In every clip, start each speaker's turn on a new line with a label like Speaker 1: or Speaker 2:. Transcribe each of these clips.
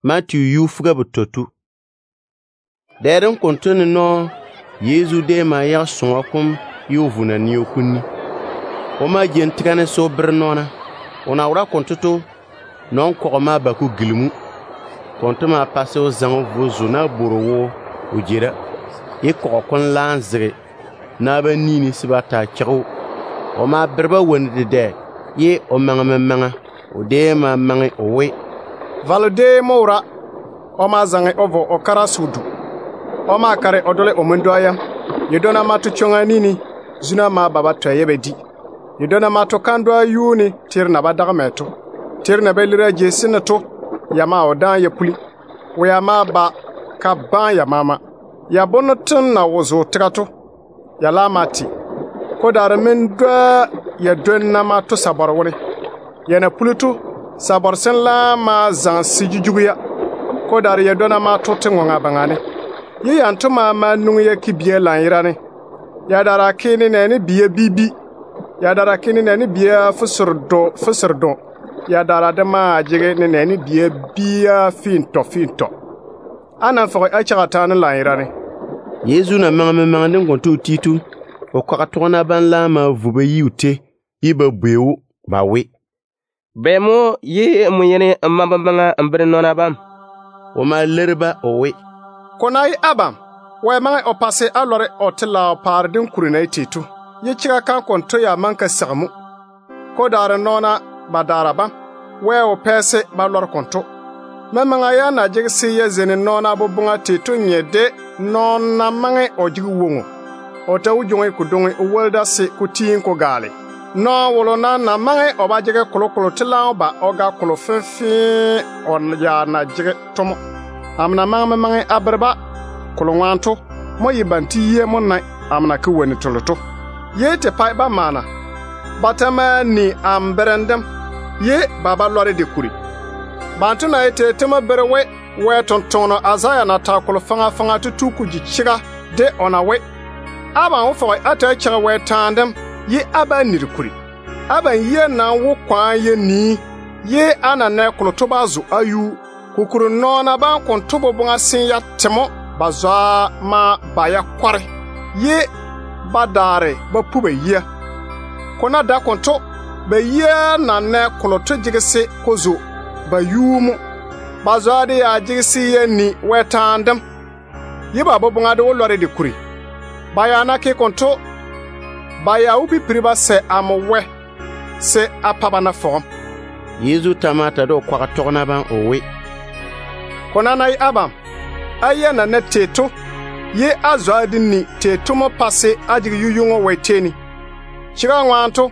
Speaker 1: Matthew yufuga butotu. Deren kontoni no Yesu de ma ya sonwakum yuvuna ni okuni. Oma jentrane so brnona. Ona wura kontoto non kokoma baku gilmu. Kontoma passe o zango vozo na borowo ujira. Ye kokon lanzre na ba nini sibata chago. Oma berba wonde de ye o manga o de ma mangi owe.
Speaker 2: Valode mora oma zange ovo okara sudu. Oma kare odole omundoya. Yedona matu chonga nini zuna ma baba toyebedi. Yedona matu kandwa yuni tirna badagameto. Tirna belira jesinato yama odan yepuli. Weyama ba ka ban ya mama. Ya bonotun na wozo trato. Ya lamati. Kodare mendwa ya dwenna matu sabarwone. Yana pulutu sabarsen la ma zan sijujuguya. Kodare ya dona matu tingonga bangane. Ye yantuma ma nunye kibie lanirane. Ya dara kini neni biye bibi. Ya dara kini neni biye fusurdo. Ya dara dema ajige neni biye biya finto. Ana fo achagata lanirane.
Speaker 1: Yesu na mangane ngonto titu. Okwakatona ban la ma vube yute. Iba bwewu bawe.
Speaker 3: Bemo ye muyene mambanga ambrenona bam.
Speaker 1: Oma lerba owe.
Speaker 2: Konai abam, we mange opase alore otila pardin kurinai titu. Ye chiga kan konto ya manka sagmu. Kodare nona badaraba, we opese balor konto. Memanga ya na jigsi ye zene nona bubunga titu nyede nona mange ojigu wongo. Ota ujonge kudonge uwelda se kutiin ko gale. No wolona na mange obajige kolokolo tila oba oga kolo fenfi on ya na jige tomo. Amna mange abraba kolonwanto mo yibanti ye monna amna ku woni toloto ye te pai ba mana batama ni amberendem ye baba lore de kuri bantu na ete tema berewe we tontono azaya na takolo fanga tutuku jichiga de onawe aba wo fo ata chiga we tandem ye aba nirikuri aba ye na wo kwan ye ni ye anana koloto bazu ayu kukuru nona ban kontobo bunga sin ya temo bazwa ma baya kware ye badare ba pube ye kona da konto be ye na ne koloto jigese kozo ba yumu bazwa de ya jigese ye ni wetandem ye ba bunga de wolore de kuri baya na ke konto baya ubi priba se amwe se apaba na form
Speaker 1: Yesu tamata do kwakatona ban owe.
Speaker 2: Konanai abam ayena na teto ye azwadini teto mo passe ajigi yuyungo weteni chiga nwanto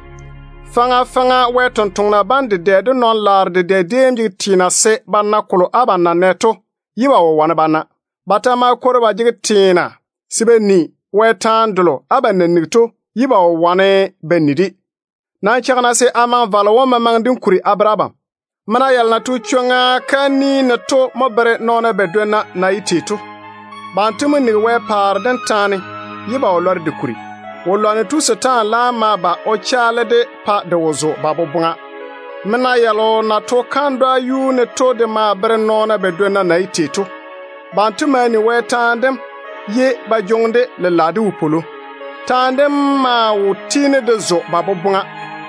Speaker 2: fanga wetontona bande de non larde de demji tina se banna kolo abanna neto yiwa wo wana bana batama koroba jigi tina sibeni wetandulo abanna nigto yiwa wo wane benidi na chagna se aman valo mamandin kuri abrabam mana yalna tu chonga kani na to mobere nona bedwena na ititu bantumu ni we parden tani yiba olor de kuri wolwane tu setan la ma ba o chale de pa de wozo babu bunga mana yalo na to kandwa yu ne to de ma bere nona bedwena na ititu bantuma ni we tandem ye ba jonde le ladu upolo tandem ma wutine de zo babu bunga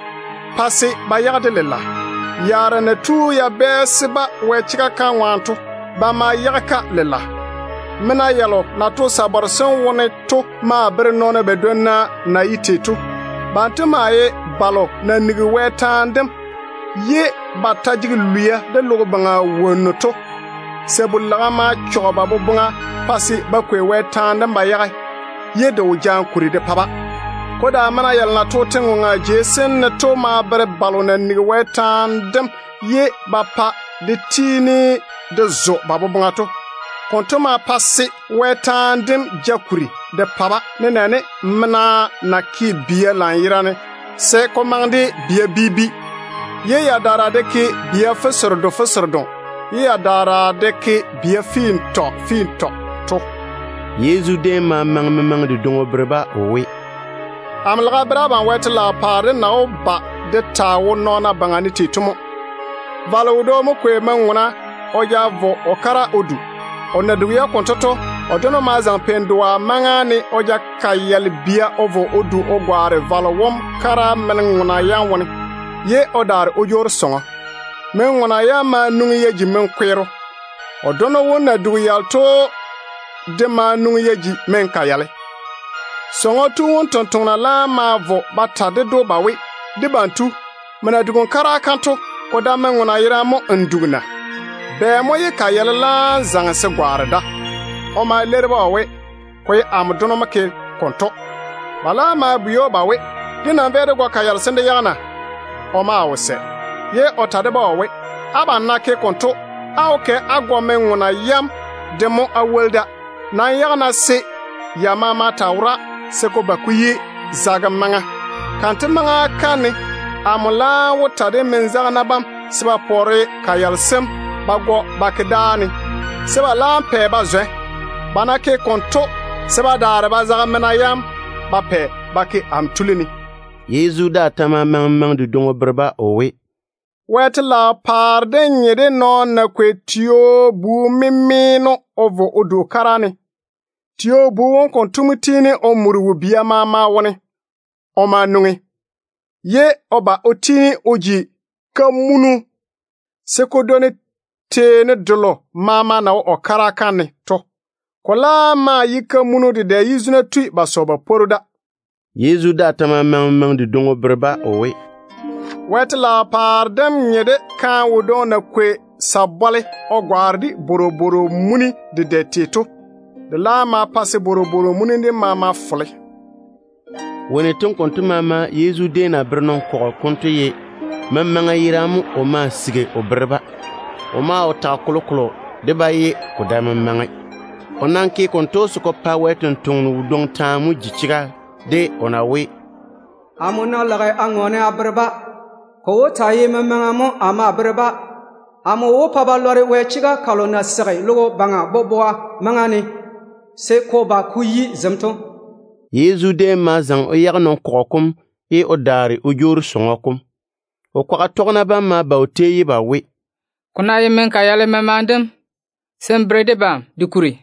Speaker 2: pase ba yagde le la yara na tu ya besiba wechika kan wanto ba ma yaka lela mena yalo na to sabarson woni to ma ber nona bedonna na yitetu bantu maye balo na nigi wetandem ye batajigi luya de logo banga wonoto sebullaga ma choba bobunga pasi bakwe wetandem ba yaga ye de wujan kuri de paba koda mana yal na to tengonga jesen na to ma ber balo na nigi wetandem ye bapa de tini de zo babunga to kontoma passe wetandem jakuri de paba nenane mna na ki biya lan yirane se komande biya bibi ye ya dara de ke biya fesordo ye ya dara de ke biya finto to
Speaker 1: Yesu de ma mang de dongo breba owe
Speaker 2: amlaga braba wetla pare na oba de tawo nona bangani titumo valawdo mo kwe manguna oja vo okara odu ona duya kontoto odono mazan pendwa mangani oja kayel bia ovo odu ogware valwom kara melnguna yanwoni ye odar ojor songa menguna ya ma nungi yeji menkwero odono wona duyal to de ma nungi yeji menkayale songa tu won tontona la ma vo batade do bawe de bantu mana dugon kara kanto oda menguna yira mo ndugna be mo ye kayale la zangse gwarda o ma lerba we koy am dono make konto bala ma buyo bawe dina vede gwa kayal sende yana o ma wose ye otade ba we aba na ke konto awke agwamenguna yam demo awelda na yana se yamama tawra seko bakuyi zaga manga kante manga kane amula wotade menzana bam siba pore kayal sem bago bakdani siba lampe bazwe banake konto siba dare bazaga menayam bape baki amtulini
Speaker 1: Yezu da tama mang du dongo berba owe
Speaker 2: wetla parde nyede no na kwetio bu mimino ovo odu karane tio bu won kontumutini omuru bia mama woni o manungi ye oba otini oji kamunu sekodone tene dolo mama na o karakane to kola ma yika munu de yizuna tui basoba poruda
Speaker 1: Yezu da tama mang du dongo berba owe
Speaker 2: wetla pardem nyede kan wudo na kwe sabale ogwardi boroboro muni de teto de la ma passe boroboro muni de mama fole
Speaker 1: woni ton kontu mama Yezu de na bernon ko kontu ye mamanga yiramu o ma sige o berba o ma o ta kolokolo de baye ko dama manga onanke konto su ko pa weton ton wudon tamu jichira de onawe
Speaker 4: amuna lagay angone aberba ko tayi mamangamo ama berba amo wo pabalore wechiga kalona sare logo banga boboa mangani se ko ba kuyi zamto
Speaker 1: Yezu de mazan o yagnon kokum e o dare o jor songokum o kwa tokna ba ma bawteyi ba we
Speaker 5: kuna yemen kayale memandem sembrede ba dikuri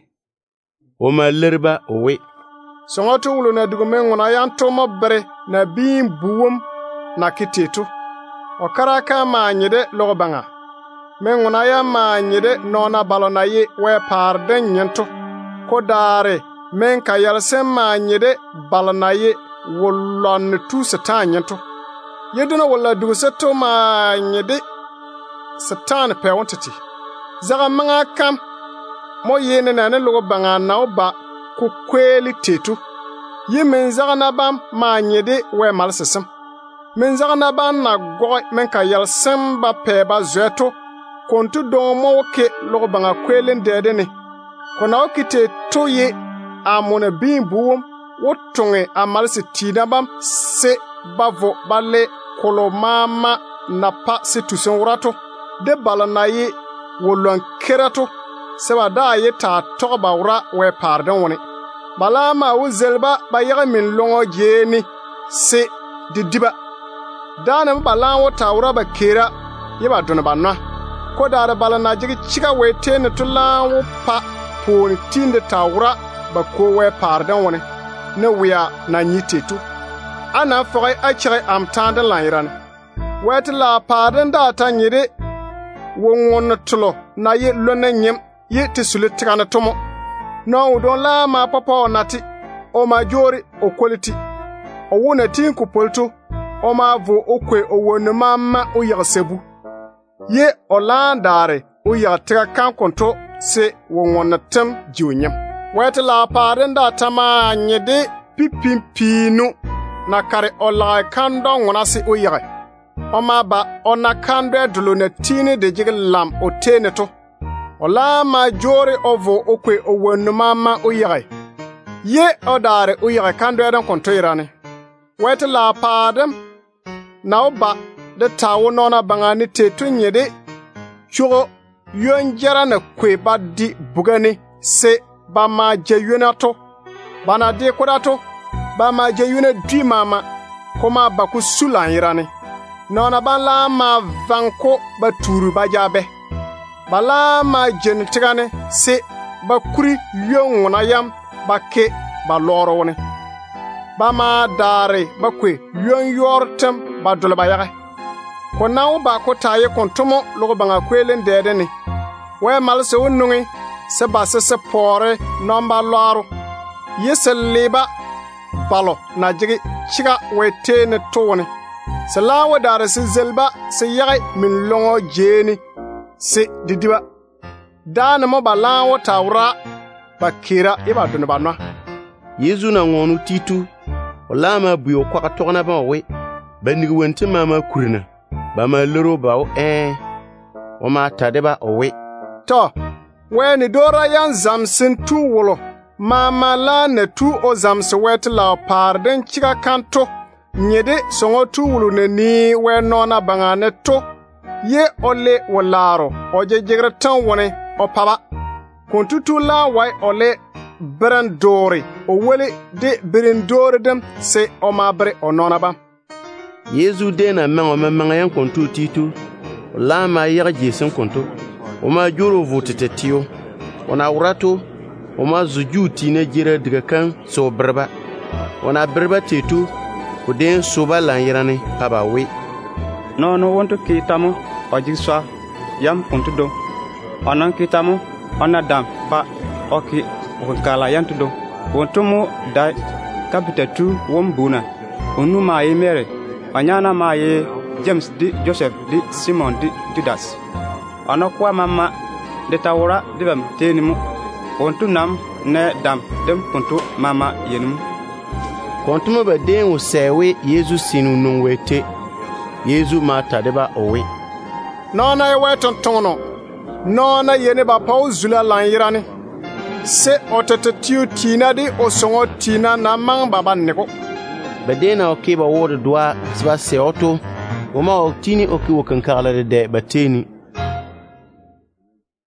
Speaker 1: o ma lerba o we
Speaker 2: songoto wulo na dugumenguna yanto mabere na bim buwum na kitetu okaraka ma nyede lobanga menguna ya ma nyede nona balona ye we parden nyento kodare men kayal sem ma nyede balona ye wolon tu satan nyento yeduna wala du seto ma nyede satan pe wontati zaga manga kam mo yene na ne lobanga na oba ku kweli tetu ye men zaga na bam ma nyede we malsesem men zaga na ban na goy men kayal semba peba zeto kontu don mo ke lobanga kwelen dedene kona okite toye amona bimbuum wotonge amalse tidabam se bavo balle kolo mama napa se tusenwrato de balanaye wolon kerato seba da ye ta toba wra we pardon woni balama wuzelba bayaga min longo jeni se didiba dana balan wo tawra ba kera yeba dona banna ko dara balana jigi chiga wete ne tulan wo pa poni tinde tawra ba ko we pardon woni ne wiya na nyitetu ana foy a chire am tande lanyiran wete la pardon da ta nyire wo won tulo na ye lona nyem ye tisule tigana tomo no don la ma papa onati o ma jori o quality o wona tin ku polto o ma vo okwe o wona mama o yagsebu ye olandare o yatra kan konto se wo wona tem jiwnyam wete la pardon da tama nyede pipimpinu na kare ola kando ngona se o yare o ma ba ona kando dolo na tini de jigel lam o teneto ola ma jore ovo okwe o wonu mama o yare ye odare o yare kando edan konto irane wete la pardon na oba de tawo nona bangani tetu nyede chugo yonjara na kwe badi bugani se ba ma jeyunato bana de kodato ba ma jeyuna di mama koma baku sulan irane nona ban la ma vanko baturu bajabe Bala ma jen tigane se ba kuri yonguna yam ba ke ba loro woni. Ba ma dare ba kwe yon yortem ba dole ba yaga. Ko nawo ba ko taye kontomo logo banga kwelen dede ni. We mal se wonnungi se ba se pore nomba loro. Yese leba balo na jigi chiga we tene tone. Se lawo dare se zelba se yaga min longo jeni se didiba. Dana mo ba lawo tawra ba kira iba dune ba no.
Speaker 1: Yezu na ngonu titu olama buyo kwa tokna ba we banigi wente mama kurina ba ma lero ba o o ma tade ba o we
Speaker 2: to weni dora yan zamsin tu wolo mama la ne tu o zamse wet la parden chiga kanto nyede songo tu wulu ne ni we nona banga ne to ye ole wolaro oje jegre tan woni o paba kontutu la wai ole Brandori o wele de Brandori dem se o mabre o nonaba.
Speaker 1: Yezu de na mengo memanga yan kontu titu la ma yaga jesen kontu o ma juro votete tio ona urato o ma zuju tine jira diga kan so brba ona brba titu o den soba lan yirane aba we
Speaker 6: no wonto kitamo o jigsa yam kontu do onan kitamo onadam ba oki kala yantudo wontomo da kapita tu wombuna onu ma yemere anyana ma ye James di Joseph di Simon di Judas anokwa mama de tawra dibam tenimu wontunam ne dam dem puntu mama yenum
Speaker 1: kontumo ba den wo sewe Yesu sinu non wete Yesu mata de ba owe
Speaker 2: nona weton tono nona yene ba pauzula lan yirani se otete tiu tina di osongo tina na mang baba neko
Speaker 1: badena okiba wodo dwa sba se oto woma oktini oki wokankala de bateni